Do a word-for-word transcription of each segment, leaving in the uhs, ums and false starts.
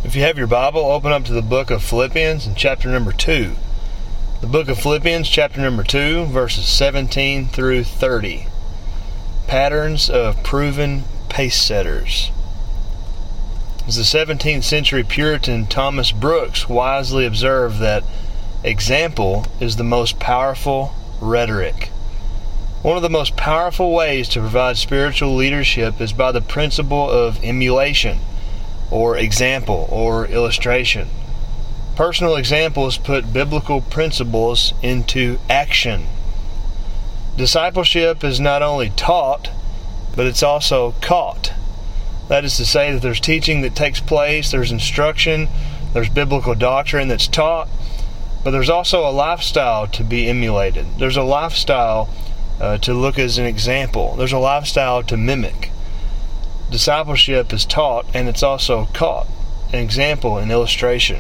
If you have your Bible, open up to the book of Philippians in chapter number two. The book of Philippians, chapter number two, verses seventeen through thirty. Patterns of proven pace setters. As the seventeenth century Puritan Thomas Brooks wisely observed that example is the most powerful rhetoric. One of the most powerful ways to provide spiritual leadership is by the principle of emulation, or example, or illustration. Personal examples put biblical principles into action. Discipleship is not only taught, but it's also caught. That is to say that there's teaching that takes place, there's instruction, there's biblical doctrine that's taught, but there's also a lifestyle to be emulated. There's a lifestyle uh, to look as an example. There's a lifestyle to mimic. Discipleship is taught and it's also caught. An example, an illustration,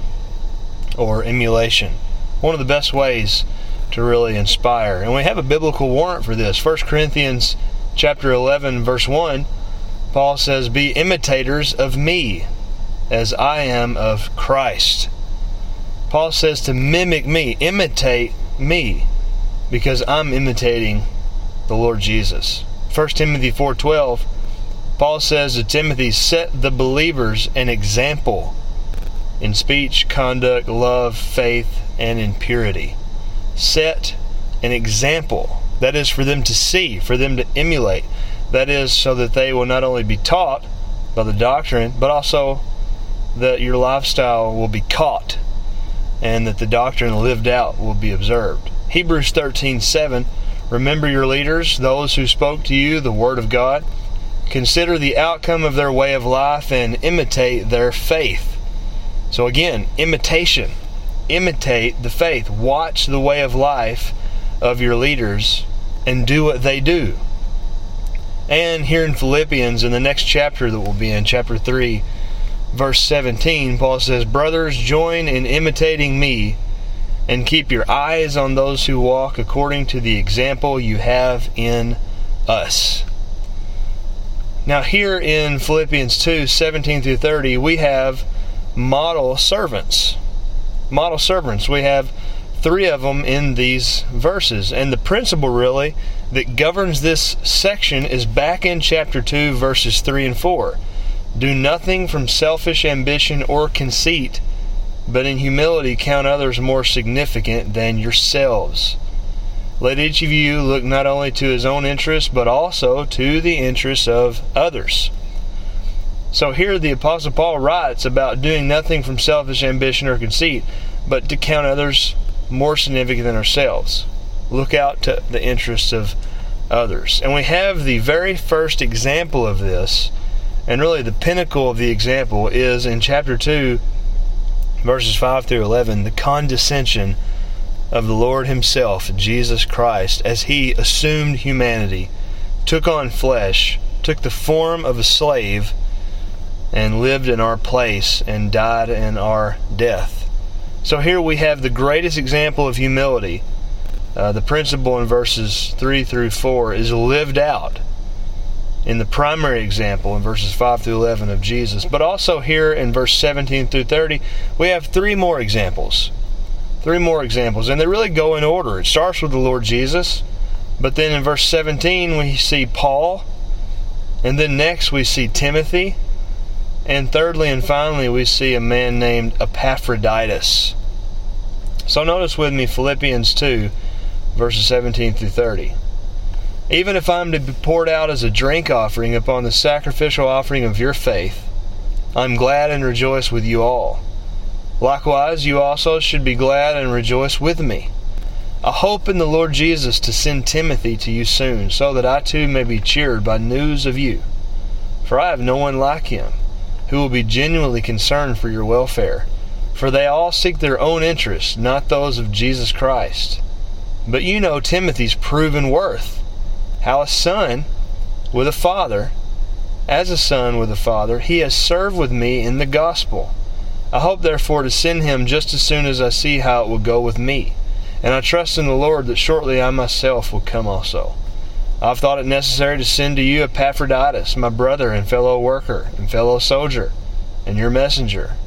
or emulation. One of the best ways to really inspire. And we have a biblical warrant for this. First Corinthians chapter eleven, verse one, Paul says, "Be imitators of me, as I am of Christ." Paul says to mimic me, imitate me, because I'm imitating the Lord Jesus. First Timothy four twelve, Paul says to Timothy, "Set the believers an example in speech, conduct, love, faith, and in purity." Set an example. That is for them to see, for them to emulate. That is so that they will not only be taught by the doctrine, but also that your lifestyle will be caught and that the doctrine lived out will be observed. Hebrews thirteen seven, "Remember your leaders, those who spoke to you the word of God. Consider the outcome of their way of life and imitate their faith." So again, imitation. Imitate the faith. Watch the way of life of your leaders and do what they do. And here in Philippians, in the next chapter that we'll be in, chapter three, verse seventeen, Paul says, "Brothers, join in imitating me and keep your eyes on those who walk according to the example you have in us." Now here in Philippians two, seventeen through thirty, we have model servants. Model servants. We have three of them in these verses. And the principle really that governs this section is back in chapter two, verses three and four. "Do nothing from selfish ambition or conceit, but in humility count others more significant than yourselves. Let each of you look not only to his own interests, but also to the interests of others." So here the Apostle Paul writes about doing nothing from selfish ambition or conceit, but to count others more significant than ourselves. Look out to the interests of others. And we have the very first example of this, and really the pinnacle of the example is in chapter two, verses five through eleven, the condescension of the Lord Himself, Jesus Christ, as He assumed humanity, took on flesh, took the form of a slave, and lived in our place and died in our death. So here we have the greatest example of humility. Uh, the principle in verses three through four is lived out in the primary example in verses five through eleven of Jesus. But also here in verse seventeen through thirty, we have three more examples. Three more examples, and they really go in order. It starts with the Lord Jesus, but then in verse seventeen we see Paul, and then next we see Timothy, and thirdly and finally we see a man named Epaphroditus. So notice with me Philippians two, verses seventeen through thirty. "Even if I am to be poured out as a drink offering upon the sacrificial offering of your faith, I am glad and rejoice with you all. Likewise, you also should be glad and rejoice with me. I hope in the Lord Jesus to send Timothy to you soon, so that I too may be cheered by news of you. For I have no one like him, who will be genuinely concerned for your welfare. For they all seek their own interests, not those of Jesus Christ. But you know Timothy's proven worth, how a son with a father, as a son with a father, he has served with me in the gospel. I hope therefore to send him just as soon as I see how it will go with me. And I trust in the Lord that shortly I myself will come also. I've thought it necessary to send to you Epaphroditus, my brother and fellow worker and fellow soldier, and your messenger,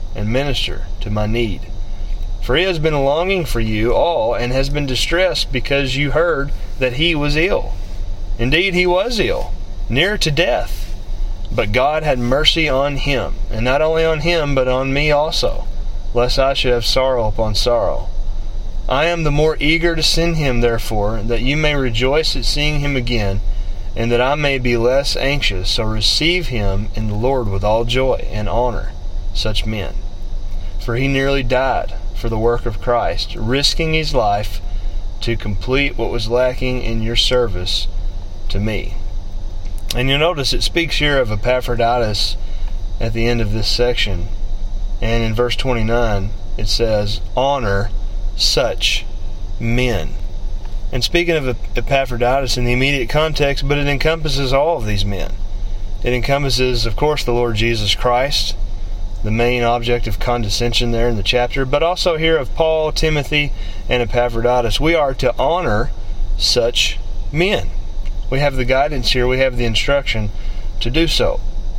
and minister to my need. For he has been longing for you all, and has been distressed because you heard that he was ill. Indeed, he was ill, near to death. But God had mercy on him, and not only on him, but on me also, lest I should have sorrow upon sorrow. I am the more eager to send him, therefore, that you may rejoice at seeing him again, and that I may be less anxious. So receive him in the Lord with all joy, and honor such men. For he nearly died for the work of Christ, risking his life to complete what was lacking in your service to me. And you'll notice it speaks here of Epaphroditus at the end of this section. And in verse twenty-nine, it says, honor such men. And speaking of Epaphroditus in the immediate context, but it encompasses all of these men. It encompasses, of course, the Lord Jesus Christ, the main object of condescension there in the chapter, but also here of Paul, Timothy, and Epaphroditus. We are to honor such men. We have the guidance here, we have the instruction to do so.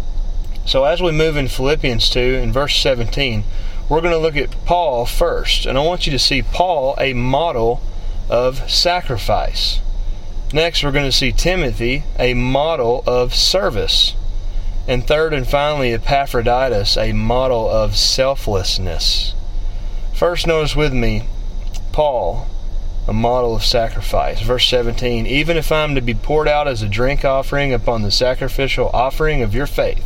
So as we move in Philippians two, in verse seventeen, we're going to look at Paul first. And I want you to see Paul, a model of sacrifice. Next, we're going to see Timothy, a model of service. And third and finally, Epaphroditus, a model of selflessness. First, notice with me, Paul, a model of sacrifice. Verse seventeen, even if I am to be poured out as a drink offering upon the sacrificial offering of your faith,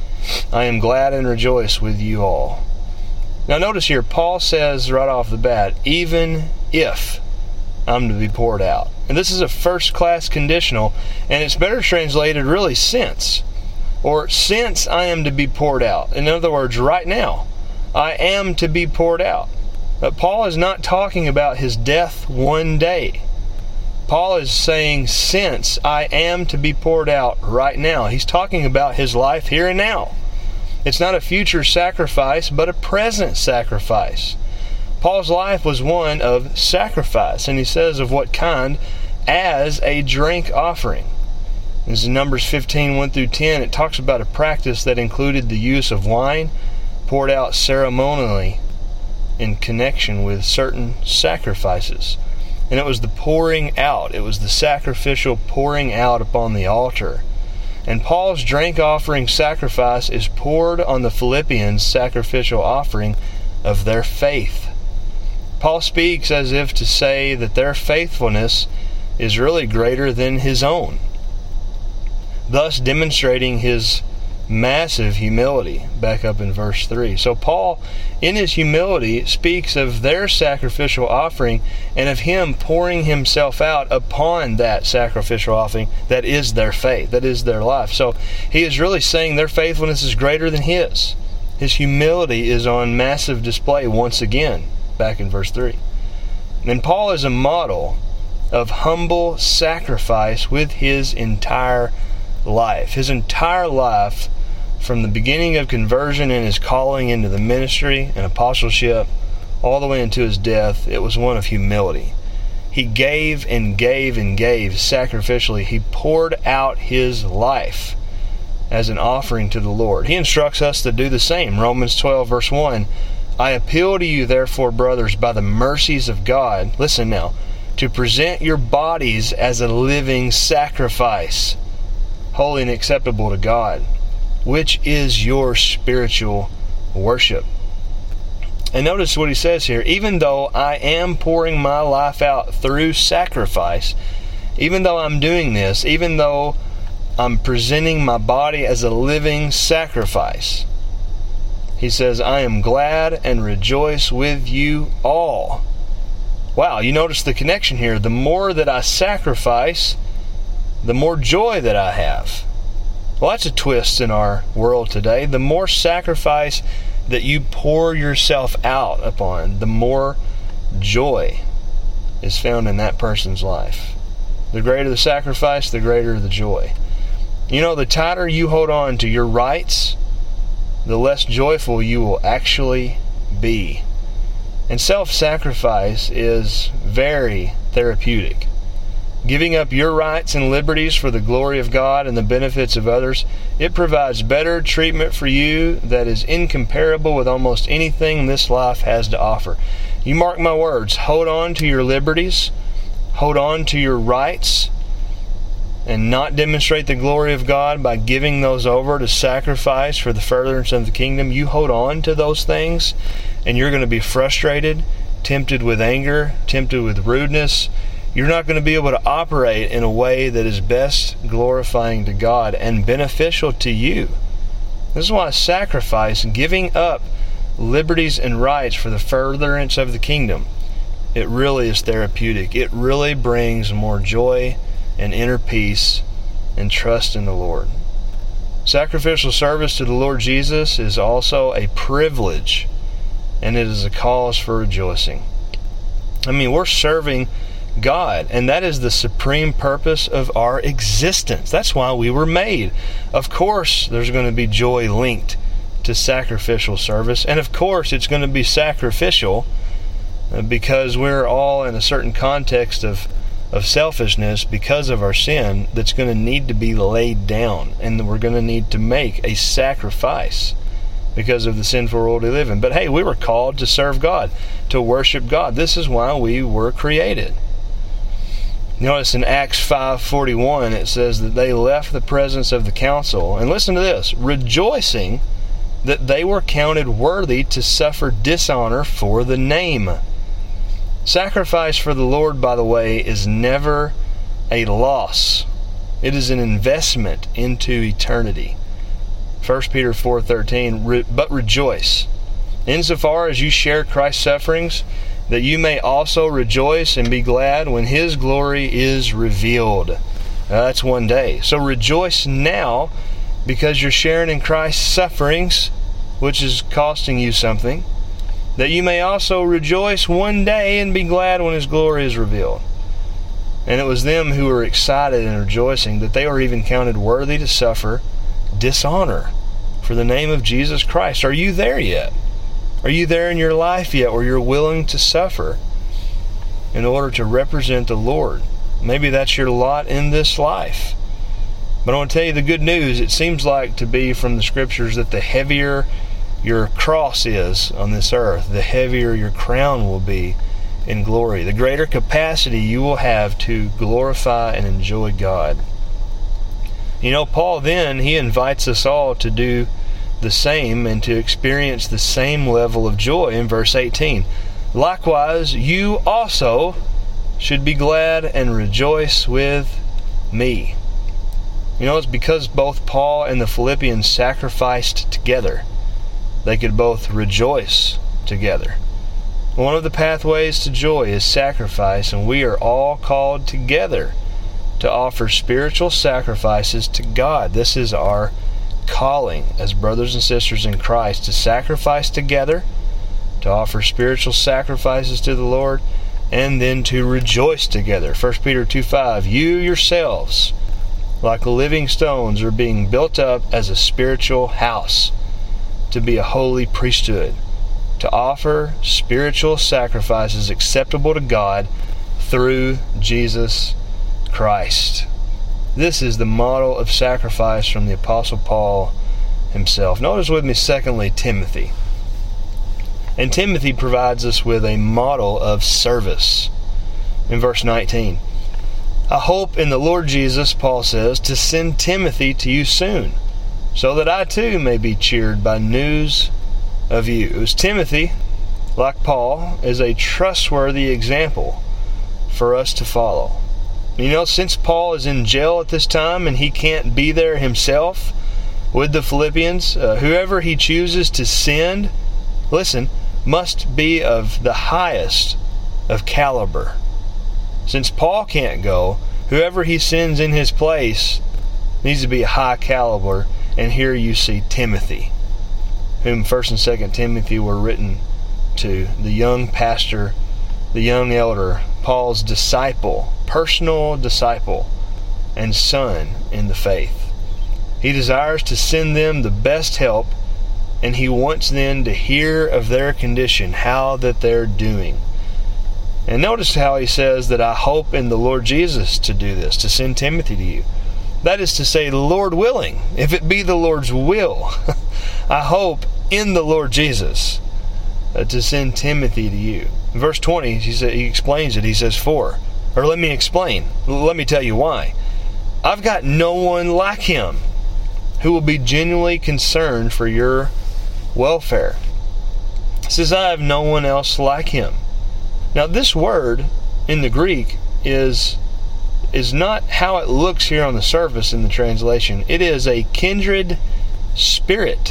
I am glad and rejoice with you all. Now notice here, Paul says right off the bat, even if I'm to be poured out. And this is a first-class conditional, and it's better translated really since. Or since I am to be poured out. In other words, right now, I am to be poured out. But Paul is not talking about his death one day. Paul is saying, since I am to be poured out right now. He's talking about his life here and now. It's not a future sacrifice, but a present sacrifice. Paul's life was one of sacrifice, and he says of what kind? As a drink offering. This is Numbers fifteen, one through ten. It talks about a practice that included the use of wine poured out ceremonially in connection with certain sacrifices. And it was the pouring out. It was the sacrificial pouring out upon the altar. And Paul's drink offering sacrifice is poured on the Philippians' sacrificial offering of their faith. Paul speaks as if to say that their faithfulness is really greater than his own, thus demonstrating his massive humility, back up in verse three. So Paul, in his humility, speaks of their sacrificial offering and of him pouring himself out upon that sacrificial offering that is their faith, that is their life. So he is really saying their faithfulness is greater than his. His humility is on massive display once again, back in verse three. And Paul is a model of humble sacrifice with his entire life. His entire life, from the beginning of conversion and his calling into the ministry and apostleship, all the way into his death, it was one of humility. He gave and gave and gave sacrificially. He poured out his life as an offering to the Lord. He instructs us to do the same. Romans twelve, verse one, I appeal to you, therefore, brothers, by the mercies of God, listen now, to present your bodies as a living sacrifice, holy and acceptable to God, which is your spiritual worship. And notice what he says here, even though I am pouring my life out through sacrifice, even though I'm doing this, even though I'm presenting my body as a living sacrifice, he says, I am glad and rejoice with you all. Wow, you notice the connection here. The more that I sacrifice, the more joy that I have. Well, that's a twist in our world today. The more sacrifice that you pour yourself out upon, the more joy is found in that person's life. The greater the sacrifice, the greater the joy. You know, the tighter you hold on to your rights, the less joyful you will actually be. And self-sacrifice is very therapeutic. Giving up your rights and liberties for the glory of God and the benefits of others, it provides better treatment for you that is incomparable with almost anything this life has to offer. You mark my words, hold on to your liberties, hold on to your rights, and not demonstrate the glory of God by giving those over to sacrifice for the furtherance of the kingdom. You hold on to those things, and you're going to be frustrated, tempted with anger, tempted with rudeness. You're not going to be able to operate in a way that is best glorifying to God and beneficial to you. This is why sacrifice, giving up liberties and rights for the furtherance of the kingdom, it really is therapeutic. It really brings more joy and inner peace and trust in the Lord. Sacrificial service to the Lord Jesus is also a privilege, and it is a cause for rejoicing. I mean, we're serving God, and that is the supreme purpose of our existence. That's why we were made. Of course, there's going to be joy linked to sacrificial service, and of course, it's going to be sacrificial because we're all in a certain context of, of selfishness because of our sin that's going to need to be laid down, and we're going to need to make a sacrifice because of the sinful world we live in. But hey, we were called to serve God, to worship God. This is why we were created. Notice in Acts five forty-one, it says that they left the presence of the council, and listen to this, rejoicing that they were counted worthy to suffer dishonor for the name. Sacrifice for the Lord, by the way, is never a loss. It is an investment into eternity. First Peter four thirteen, but rejoice, insofar as you share Christ's sufferings, that you may also rejoice and be glad when His glory is revealed. Now, that's one day. So rejoice now because you're sharing in Christ's sufferings, which is costing you something, that you may also rejoice one day and be glad when His glory is revealed. And it was them who were excited and rejoicing that they were even counted worthy to suffer dishonor for the name of Jesus Christ. Are you there yet? Are you there in your life yet where you're willing to suffer in order to represent the Lord? Maybe that's your lot in this life. But I want to tell you the good news. It seems like to be from the Scriptures that the heavier your cross is on this earth, the heavier your crown will be in glory. The greater capacity you will have to glorify and enjoy God. You know, Paul then, he invites us all to do the same and to experience the same level of joy in verse eighteen. Likewise, you also should be glad and rejoice with me. You know, it's because both Paul and the Philippians sacrificed together. They could both rejoice together. One of the pathways to joy is sacrifice, and we are all called together to offer spiritual sacrifices to God. This is our calling as brothers and sisters in Christ, to sacrifice together, to offer spiritual sacrifices to the Lord, and then to rejoice together. First Peter two five, you yourselves, like living stones, are being built up as a spiritual house, to be a holy priesthood, to offer spiritual sacrifices acceptable to God through Jesus Christ. This is the model of sacrifice from the Apostle Paul himself. Notice with me, secondly, Timothy. And Timothy provides us with a model of service. In verse nineteen, I hope in the Lord Jesus, Paul says, to send Timothy to you soon, so that I too may be cheered by news of you. As Timothy, like Paul, is a trustworthy example for us to follow. You know, since Paul is in jail at this time and he can't be there himself with the Philippians, uh, whoever he chooses to send, listen, must be of the highest of caliber. Since Paul can't go, whoever he sends in his place needs to be a high caliber. And here you see Timothy, whom First and Second Timothy were written to, the young pastor, the young elder, Paul's disciple, personal disciple, and son in the faith. He desires to send them the best help, and he wants them to hear of their condition, how that they're doing. And notice how he says that I hope in the Lord Jesus to do this, to send Timothy to you. That is to say, the Lord willing, if it be the Lord's will, I hope in the Lord Jesus uh, to send Timothy to you. In verse twenty, he, said, he explains it. He says, for, or let me explain. Let me tell you why. I've got no one like him who will be genuinely concerned for your welfare. He says, I have no one else like him. Now, this word in the Greek is, is not how it looks here on the surface in the translation. It is a kindred spirit.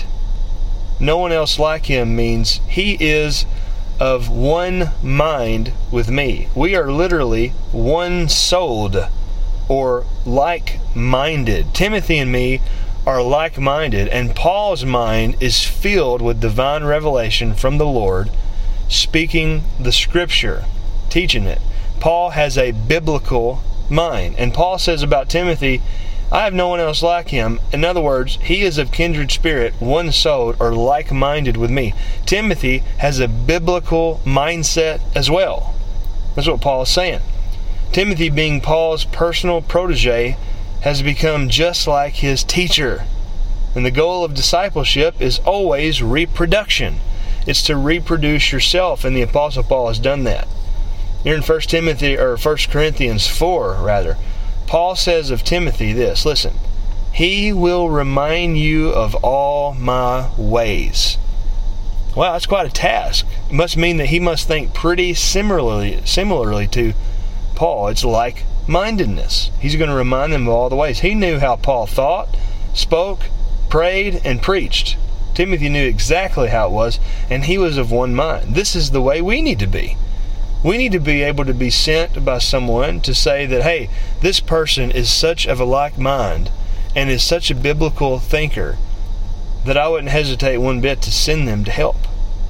No one else like him means he is of one mind with me. We are literally one-souled or like-minded. Timothy and me are like-minded, and Paul's mind is filled with divine revelation from the Lord, speaking the Scripture, teaching it. Paul has a biblical mind. And Paul says about Timothy, I have no one else like him. In other words, he is of kindred spirit, one-souled, or like-minded with me. Timothy has a biblical mindset as well. That's what Paul is saying. Timothy, being Paul's personal protege, has become just like his teacher. And the goal of discipleship is always reproduction. It's to reproduce yourself, and the Apostle Paul has done that. Here in First Timothy or First Corinthians four, rather, Paul says of Timothy this, listen, he will remind you of all my ways. Wow, that's quite a task. It must mean that he must think pretty similarly, similarly to Paul. It's like-mindedness. He's going to remind them of all the ways. He knew how Paul thought, spoke, prayed, and preached. Timothy knew exactly how it was, and he was of one mind. This is the way we need to be. We need to be able to be sent by someone to say that, hey, this person is such of a like mind and is such a biblical thinker that I wouldn't hesitate one bit to send them to help.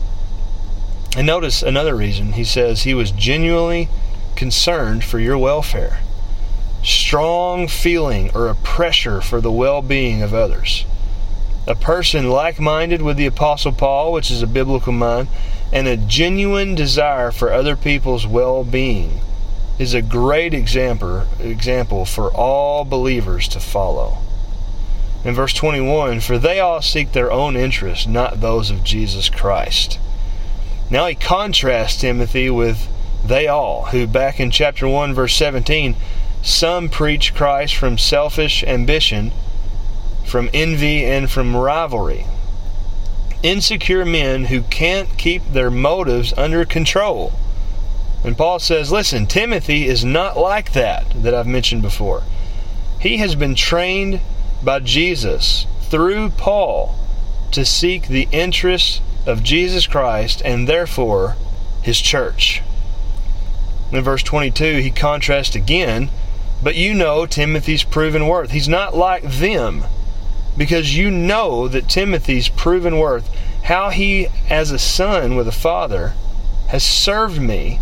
And notice another reason. He says he was genuinely concerned for your welfare. Strong feeling or a pressure for the well-being of others. A person like-minded with the Apostle Paul, which is a biblical mind, and a genuine desire for other people's well-being is a great example, example for all believers to follow. In verse twenty-one, for they all seek their own interests, not those of Jesus Christ. Now he contrasts Timothy with they all, who back in chapter one, verse seventeen, some preach Christ from selfish ambition, from envy, and from rivalry. Insecure men who can't keep their motives under control. And Paul says, listen, Timothy is not like that, that I've mentioned before. He has been trained by Jesus through Paul to seek the interests of Jesus Christ and therefore His church. In verse twenty-two, he contrasts again, but you know Timothy's proven worth. He's not like them, because you know that Timothy's proven worth, how he, as a son with a father, has served me,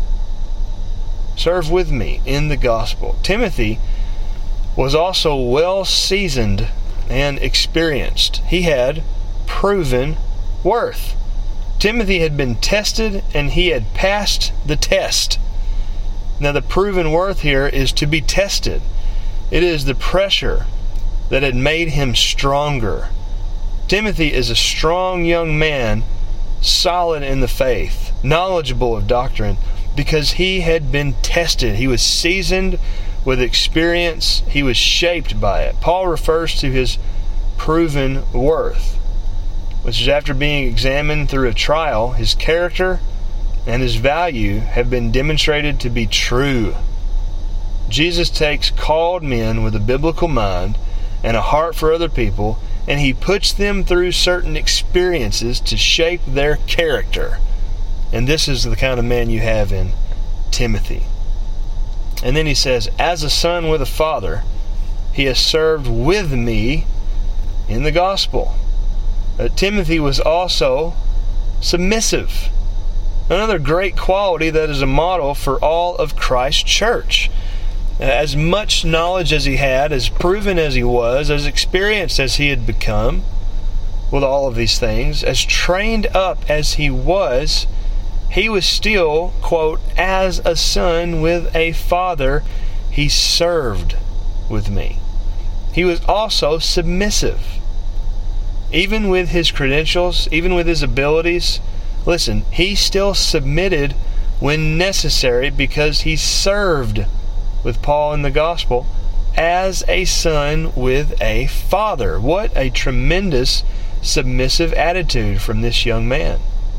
served with me in the gospel. Timothy was also well seasoned and experienced. He had proven worth. Timothy had been tested and he had passed the test. Now the proven worth here is to be tested. It is the pressure that had made him stronger. Timothy is a strong young man, solid in the faith, knowledgeable of doctrine, because he had been tested. He was seasoned with experience. He was shaped by it. Paul refers to his proven worth, which is after being examined through a trial, his character and his value have been demonstrated to be true. Jesus takes called men with a biblical mind and a heart for other people, and he puts them through certain experiences to shape their character. And this is the kind of man you have in Timothy. And then he says, as a son with a father, he has served with me in the gospel. Uh, Timothy was also submissive. Another great quality that is a model for all of Christ's church. As much knowledge as he had, as proven as he was, as experienced as he had become with all of these things, as trained up as he was, he was still, quote, as a son with a father, he served with me. He was also submissive. Even with his credentials, even with his abilities, listen, he still submitted when necessary because he served with Paul in the gospel as a son with a father. What a tremendous submissive attitude from this young man.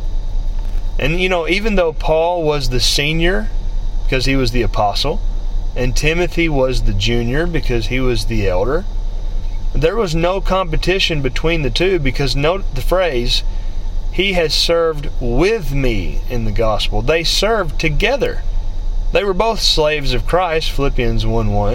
And you know, even though Paul was the senior because he was the apostle, and Timothy was the junior because he was the elder, there was no competition between the two, because note the phrase, he has served with me in the gospel. They served together. They were both slaves of Christ, Philippians one one,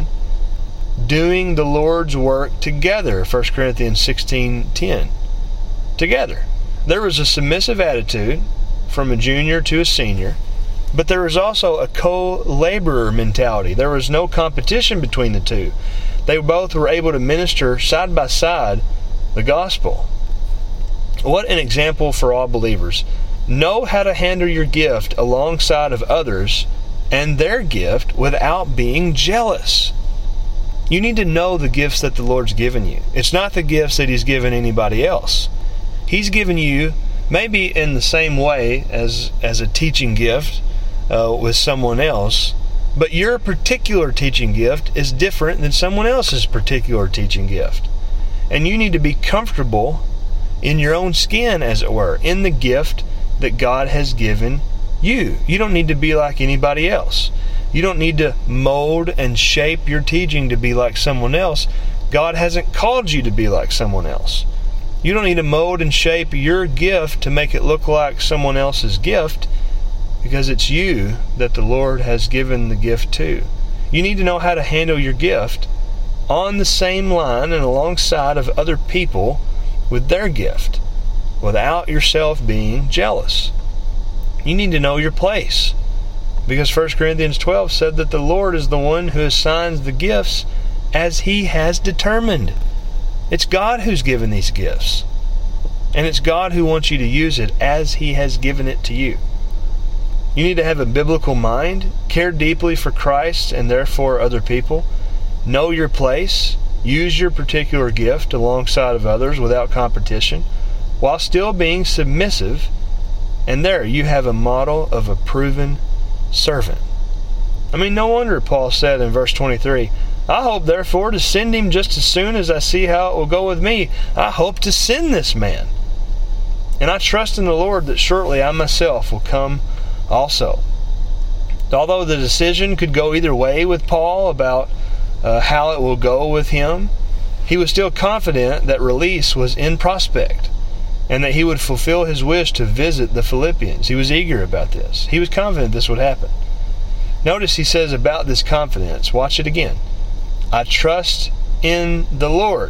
doing the Lord's work together, First Corinthians sixteen ten. Together. There was a submissive attitude from a junior to a senior, but there was also a co-laborer mentality. There was no competition between the two. They both were able to minister side by side the gospel. What an example for all believers. Know how to handle your gift alongside of others and their gift without being jealous. You need to know the gifts that the Lord's given you. It's not the gifts that He's given anybody else. He's given you, maybe in the same way as, as a teaching gift uh, with someone else, but your particular teaching gift is different than someone else's particular teaching gift. And you need to be comfortable in your own skin, as it were, in the gift that God has given you. You don't need to be like anybody else. You don't need to mold and shape your teaching to be like someone else. God hasn't called you to be like someone else. You don't need to mold and shape your gift to make it look like someone else's gift, because it's you that the Lord has given the gift to. You need to know how to handle your gift on the same line and alongside of other people with their gift, without yourself being jealous. You need to know your place, because First Corinthians twelve said that the Lord is the one who assigns the gifts as He has determined. It's God who's given these gifts, and it's God who wants you to use it as He has given it to you. You need to have a biblical mind, care deeply for Christ and therefore other people, know your place, use your particular gift alongside of others without competition, while still being submissive, and there you have a model of a proven servant. I mean, no wonder Paul said in verse twenty-three, I hope therefore to send him just as soon as I see how it will go with me. I hope to send this man. And I trust in the Lord that shortly I myself will come also. Although the decision could go either way with Paul about uh, how it will go with him, he was still confident that release was in prospect and that he would fulfill his wish to visit the Philippians. He was eager about this. He was confident this would happen. Notice he says about this confidence, watch it again, I trust in the Lord.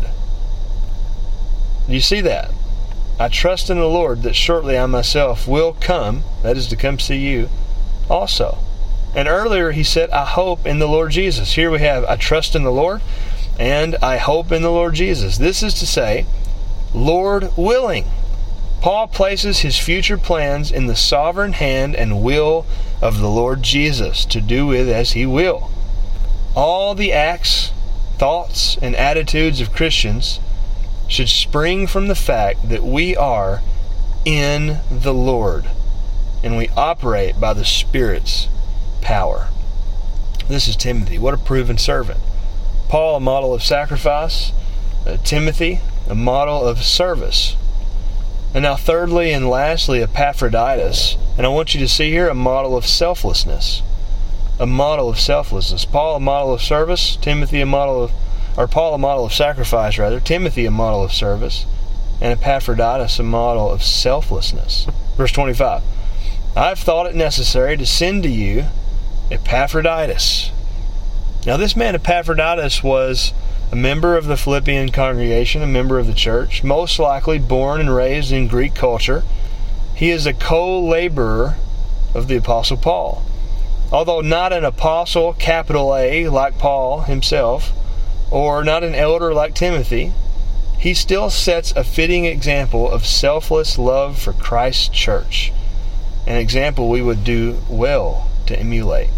Do you see that? I trust in the Lord that shortly I myself will come, that is to come see you also. And earlier he said, I hope in the Lord Jesus. Here we have, I trust in the Lord and I hope in the Lord Jesus. This is to say, Lord willing. Paul places his future plans in the sovereign hand and will of the Lord Jesus to do with as He will. All the acts, thoughts, and attitudes of Christians should spring from the fact that we are in the Lord and we operate by the Spirit's power. This is Timothy. What a proven servant. Paul, a model of sacrifice. Uh, Timothy, a model of service. And now thirdly and lastly, Epaphroditus. And I want you to see here a model of selflessness. A model of selflessness. Paul, a model of service. Timothy, a model of, or Paul, a model of sacrifice, rather. Timothy, a model of service. And Epaphroditus, a model of selflessness. Verse twenty-five. I have thought it necessary to send to you Epaphroditus. Now this man Epaphroditus was a member of the Philippian congregation, a member of the church, most likely born and raised in Greek culture. He is a co-laborer of the Apostle Paul. Although not an apostle, capital A, like Paul himself, or not an elder like Timothy, he still sets a fitting example of selfless love for Christ's church. an example we would do well to emulate.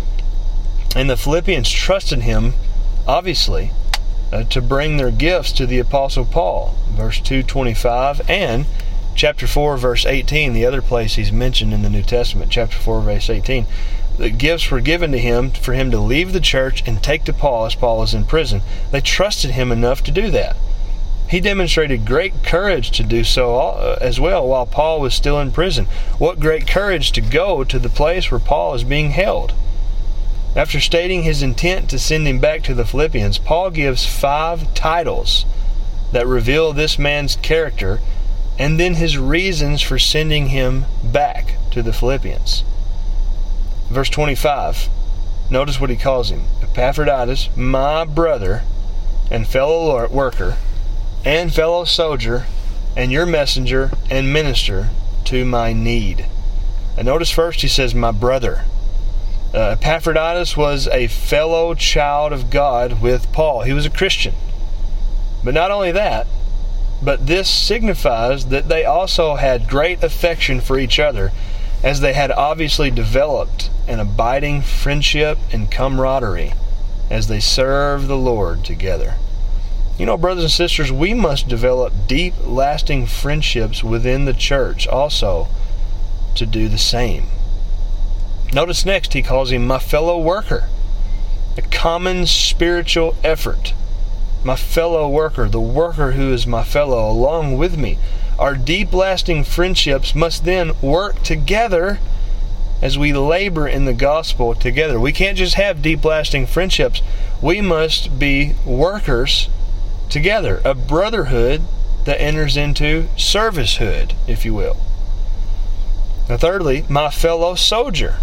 And the Philippians trusted him, obviously, uh, to bring their gifts to the Apostle Paul. Verse two twenty-five and chapter four, verse eighteen, the other place he's mentioned in the New Testament, chapter four, verse eighteen. The gifts were given to him for him to leave the church and take to Paul as Paul was in prison. They trusted him enough to do that. He demonstrated great courage to do so as well while Paul was still in prison. What great courage to go to the place where Paul is being held. After stating his intent to send him back to the Philippians, Paul gives five titles that reveal this man's character and then his reasons for sending him back to the Philippians. Verse twenty-five, notice what he calls him. Epaphroditus, my brother and fellow worker and fellow soldier and your messenger and minister to my need. And notice first he says, my brother. Uh, Epaphroditus was a fellow child of God with Paul. He was a Christian. But not only that, but this signifies that they also had great affection for each other, as they had obviously developed an abiding friendship and camaraderie as they served the Lord together. You know, brothers and sisters, we must develop deep, lasting friendships within the church also to do the same. Notice next he calls him my fellow worker, a common spiritual effort. My fellow worker, the worker who is my fellow along with me. Our deep, lasting friendships must then work together as we labor in the gospel together. We can't just have deep, lasting friendships. We must be workers together, a brotherhood that enters into servicehood, if you will. Now, thirdly, my fellow soldier.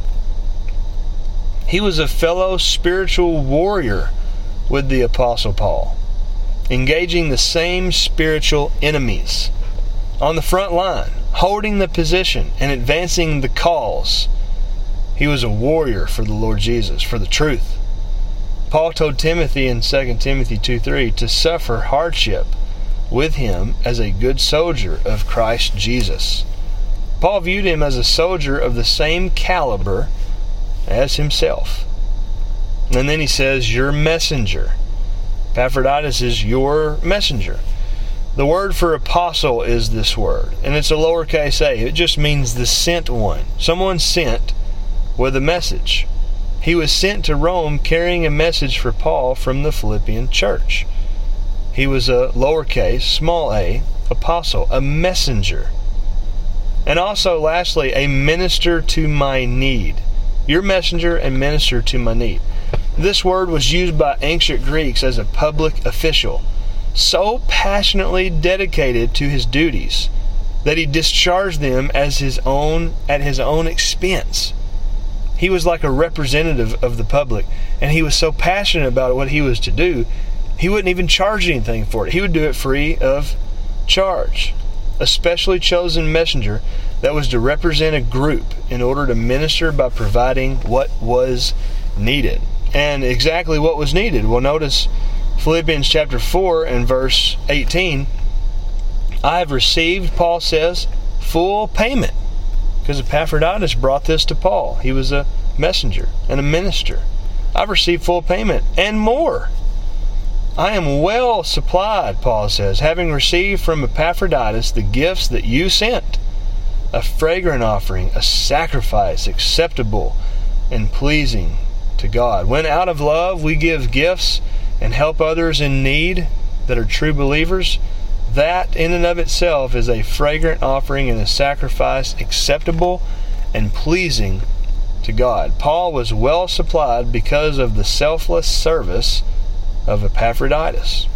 He was a fellow spiritual warrior with the Apostle Paul, engaging the same spiritual enemies on the front line, holding the position and advancing the cause. He was a warrior for the Lord Jesus, for the truth. Paul told Timothy in Second Timothy two three to suffer hardship with him as a good soldier of Christ Jesus. Paul viewed him as a soldier of the same caliber as himself. And then he says, your messenger. Epaphroditus is your messenger. The word for apostle is this word, and it's a lowercase a. It just means the sent one. Someone sent with a message. He was sent to Rome carrying a message for Paul from the Philippian church. He was a lowercase, small a, apostle, a messenger. And also, lastly, a minister to my need. Your messenger and minister to my need. This word was used by ancient Greeks as a public official, so passionately dedicated to his duties that he discharged them as his own at his own expense. He was like a representative of the public, and he was so passionate about what he was to do, he wouldn't even charge anything for it. He would do it free of charge. A specially chosen messenger that was to represent a group in order to minister by providing what was needed. And exactly what was needed. Well, notice Philippians chapter four and verse eighteen. I have received, Paul says, full payment. Because Epaphroditus brought this to Paul. He was a messenger and a minister. I've received full payment and more. I am well supplied, Paul says, having received from Epaphroditus the gifts that you sent, a fragrant offering, a sacrifice acceptable and pleasing to God. When out of love we give gifts and help others in need that are true believers, that in and of itself is a fragrant offering and a sacrifice acceptable and pleasing to God. Paul was well supplied because of the selfless service of Epaphroditus.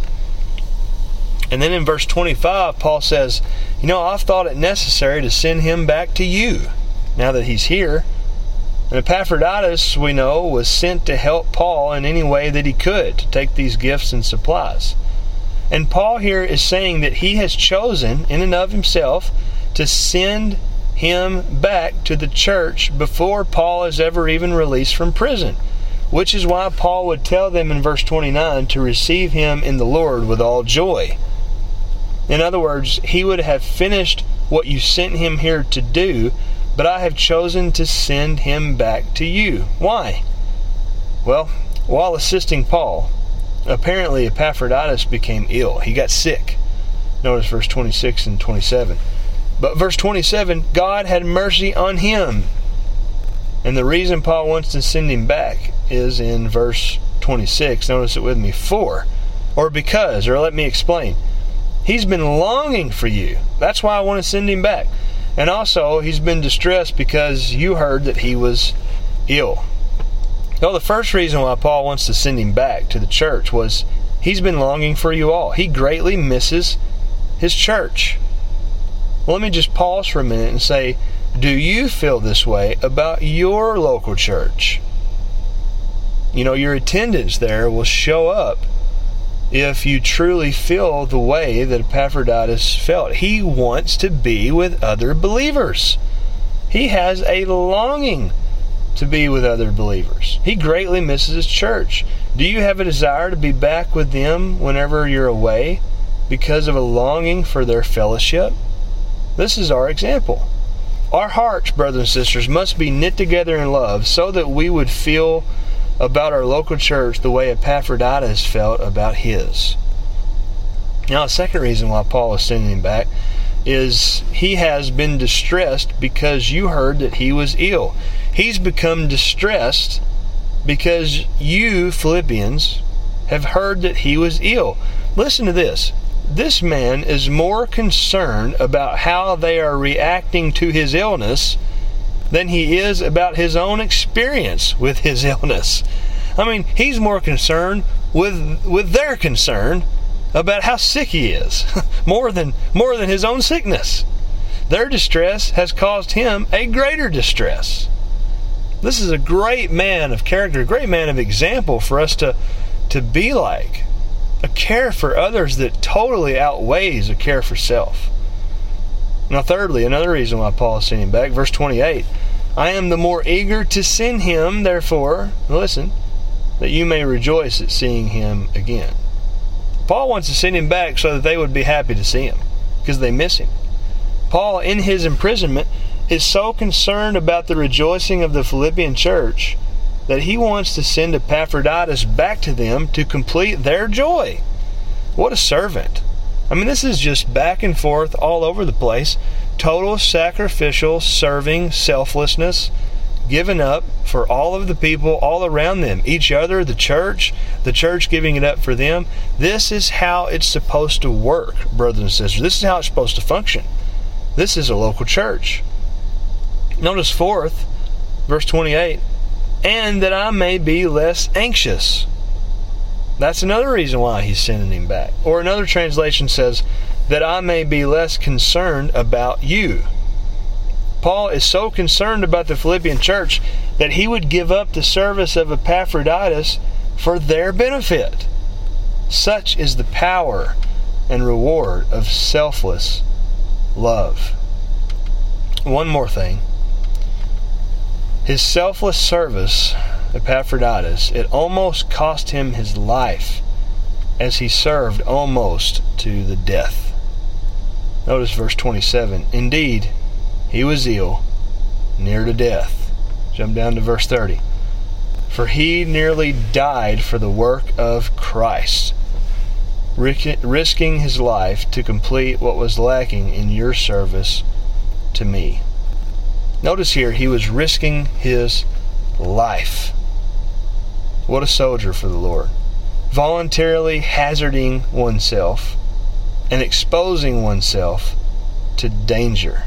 And then in verse twenty-five, Paul says, you know, I've thought it necessary to send him back to you now that he's here. And Epaphroditus, we know, was sent to help Paul in any way that he could to take these gifts and supplies. And Paul here is saying that he has chosen in and of himself to send him back to the church before Paul is ever even released from prison. Which is why Paul would tell them in verse twenty-nine to receive him in the Lord with all joy. In other words, he would have finished what you sent him here to do but I have chosen to send him back to you. Why? Well, while assisting Paul, apparently Epaphroditus became ill. He got sick. Notice verse twenty-six and twenty-seven. But verse twenty-seven, God had mercy on him. And the reason Paul wants to send him back is in verse twenty-six. Notice it with me. For, or because, or let me explain. He's been longing for you. That's why I want to send him back. And also, he's been distressed because you heard that he was ill. Well, the first reason why Paul wants to send him back to the church was he's been longing for you all. He greatly misses his church. Well, let me just pause for a minute and say, do you feel this way about your local church? You know, your attendance there will show up if you truly feel the way that Epaphroditus felt. He wants to be with other believers. He has a longing to be with other believers. He greatly misses his church. Do you have a desire to be back with them whenever you're away because of a longing for their fellowship? This is our example. Our hearts, brothers and sisters, must be knit together in love so that we would feel about our local church the way Epaphroditus felt about his. Now, the second reason why Paul is sending him back is he has been distressed because you heard that he was ill. He's become distressed because you, Philippians, have heard that he was ill. Listen to this. This man is more concerned about how they are reacting to his illness than he is about his own experience with his illness. I mean, he's more concerned with with their concern about how sick he is, more than more than his own sickness. Their distress has caused him a greater distress. This is a great man of character, a great man of example for us to, to be like. A care for others that totally outweighs a care for self. Now, thirdly, another reason why Paul is sending him back, verse twenty-eight, I am the more eager to send him, therefore, listen, that you may rejoice at seeing him again. Paul wants to send him back so that they would be happy to see him, because they miss him. Paul, in his imprisonment, is so concerned about the rejoicing of the Philippian church that he wants to send Epaphroditus back to them to complete their joy. What a servant. I mean, this is just back and forth all over the place. Total sacrificial, serving, selflessness, given up for all of the people all around them, each other, the church, the church giving it up for them. This is how it's supposed to work, brothers and sisters. This is how it's supposed to function. This is a local church. Notice fourth, verse twenty-eight, and that I may be less anxious. That's another reason why he's sending him back. Or another translation says, that I may be less concerned about you. Paul is so concerned about the Philippian church that he would give up the service of Epaphroditus for their benefit. Such is the power and reward of selfless love. One more thing. His selfless service, Epaphroditus, it almost cost him his life as he served almost to the death. Notice verse twenty-seven. Indeed, he was ill, near to death. Jump down to verse thirty. For he nearly died for the work of Christ, risking his life to complete what was lacking in your service to me. Notice here, he was risking his life. What a soldier for the Lord. Voluntarily hazarding oneself and exposing oneself to danger.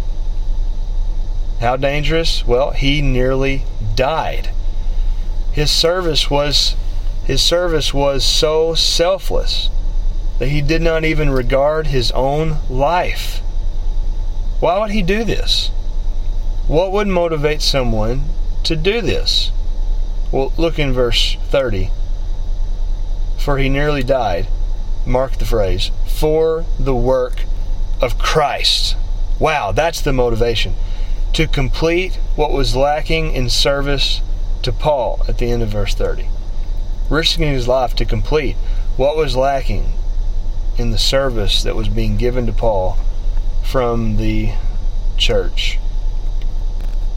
How dangerous? Well, he nearly died. His service was his service was so selfless that he did not even regard his own life. Why would he do this? What would motivate someone to do this? Well, look in verse thirty. For he nearly died. Mark the phrase. For the work of Christ. Wow, that's the motivation. To complete what was lacking in service to Paul at the end of verse thirty. Risking his life to complete what was lacking in the service that was being given to Paul from the church.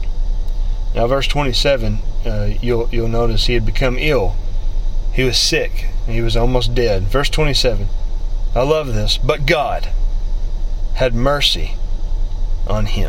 Now, verse twenty-seven, uh, you'll you'll notice he had become ill. He was sick. He was almost dead. Verse twenty-seven. I love this. But God had mercy on him.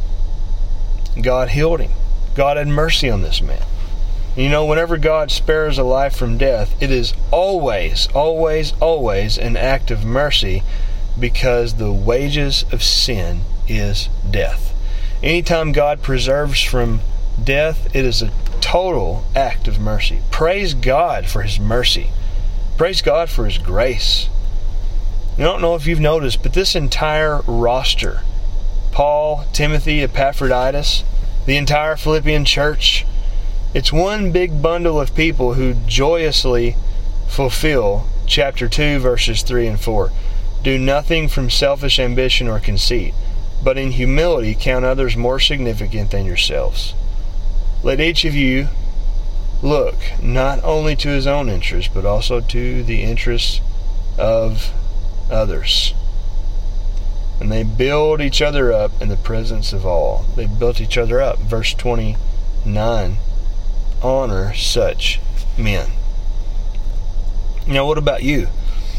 God healed him. God had mercy on this man. You know, whenever God spares a life from death, it is always, always, always an act of mercy, because the wages of sin is death. Anytime God preserves from death, it is a total act of mercy. Praise God for His mercy. Praise God for His grace. I don't know if you've noticed, but this entire roster, Paul, Timothy, Epaphroditus, the entire Philippian church, it's one big bundle of people who joyously fulfill chapter two, verses three and four. Do nothing from selfish ambition or conceit, but in humility count others more significant than yourselves. Let each of you look not only to his own interests, but also to the interests of others. And they build each other up in the presence of all. They built each other up. Verse twenty-nine. Honor such men. Now, what about you?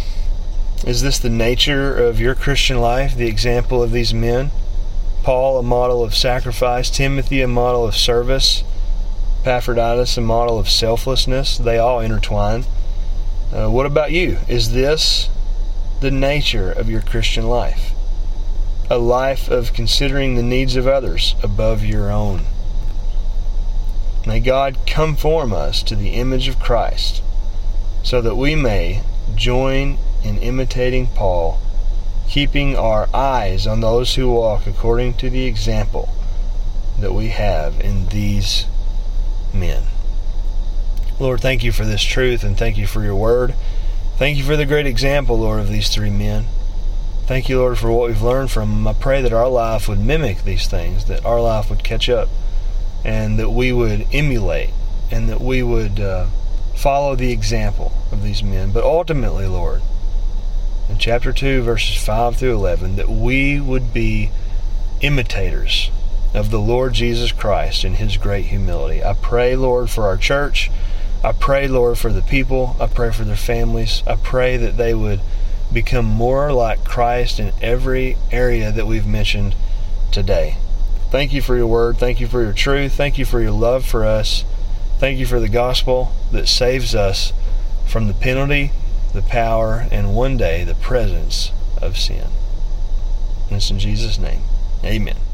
Is this the nature of your Christian life, the example of these men? Paul, a model of sacrifice. Timothy, a model of service. Epaphroditus, a model of selflessness. They all intertwine. Uh, what about you? Is this the nature of your Christian life? A life of considering the needs of others above your own. May God conform us to the image of Christ, so that we may join in imitating Paul, keeping our eyes on those who walk according to the example that we have in these men. Lord, thank you for this truth, and thank you for your word. Thank you for the great example, Lord, of these three men. Thank you, Lord, for what we've learned from them. I pray that our life would mimic these things, that our life would catch up, and that we would emulate, and that we would uh, follow the example of these men. But ultimately, Lord, in chapter two, verses five through eleven, that we would be imitators of the Lord Jesus Christ in His great humility. I pray, Lord, for our church. I pray, Lord, for the people. I pray for their families. I pray that they would become more like Christ in every area that we've mentioned today. Thank you for your word. Thank you for your truth. Thank you for your love for us. Thank you for the gospel that saves us from the penalty, the power, and one day the presence of sin. And it's in Jesus' name. Amen.